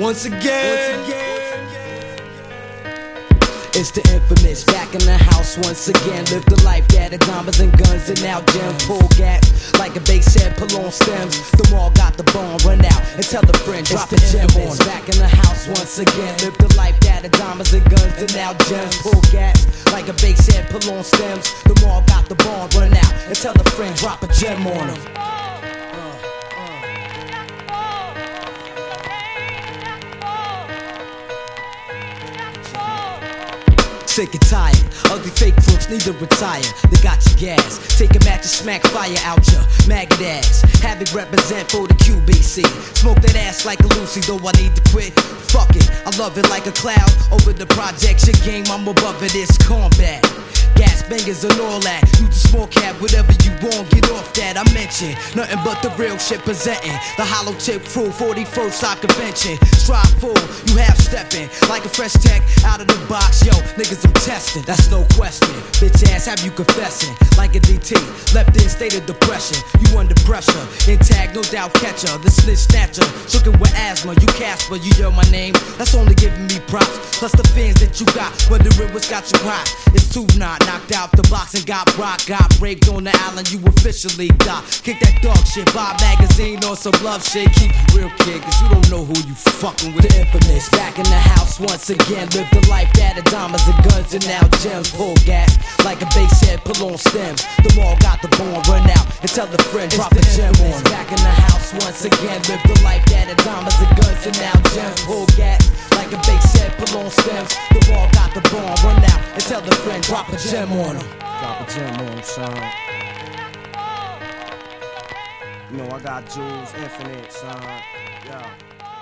once again. It's the infamous, back in the house once again. Live the life that had diamonds and guns and now gem. Pull gas like a bass head, pull on stems. The mall got the bomb, run out and tell a friend, drop the gem on. Back in the house once again. Live the life that had diamonds and guns and now gems. Pull gas like a bass head, pull on stems. The mall got the bomb, run out and tell a friend, drop a gem on them. Sick and tired, ugly fake crooks need to retire. They got your gas, take a match and smack fire out your maggot ass. Have it represent for the QBC. Smoke that ass like a Lucy, though I need to quit. Fuck it, I love it like a cloud. Over the projection game, I'm above it, it's combat. Gas bangers and all that. Use the small cap, whatever you want, get off that. I mention nothing but the real shit presenting. The hollow tip crew, 41st Side Convention. Strive full, you half stepping like a fresh tech out of the box. Yo, niggas, I'm testing, that's no question. Bitch ass, have you confessing like a DT? Left in state of depression, you under pressure. Intact, no doubt catcher, the snitch snatcher. Shookin' with asthma, you Casper, you hear my name. That's only giving me props. Plus the fans that you got, wondering what's got you hot. It's too not. Knocked out the box and got rocked. Got raped on the island, you officially got. Kick that dog shit, Vibe magazine on some love shit. Keep it real, kid, cause you don't know who you fucking with. The infamous, back in the house once again. Live the life that had diamonds and guns and now gems. Pull gas like a bass head, pull on stems. The mall got the bomb, run out and tell a friend, drop a gem on. Back in the house once again. Live the life that had diamonds and guns and now gems. Pull gas like a bass head, pull on stems. The mall got the bomb, run out and tell the friend, drop a gem on him. Drop a gem on him, son. You know I got jewels, infinite, son. Yo.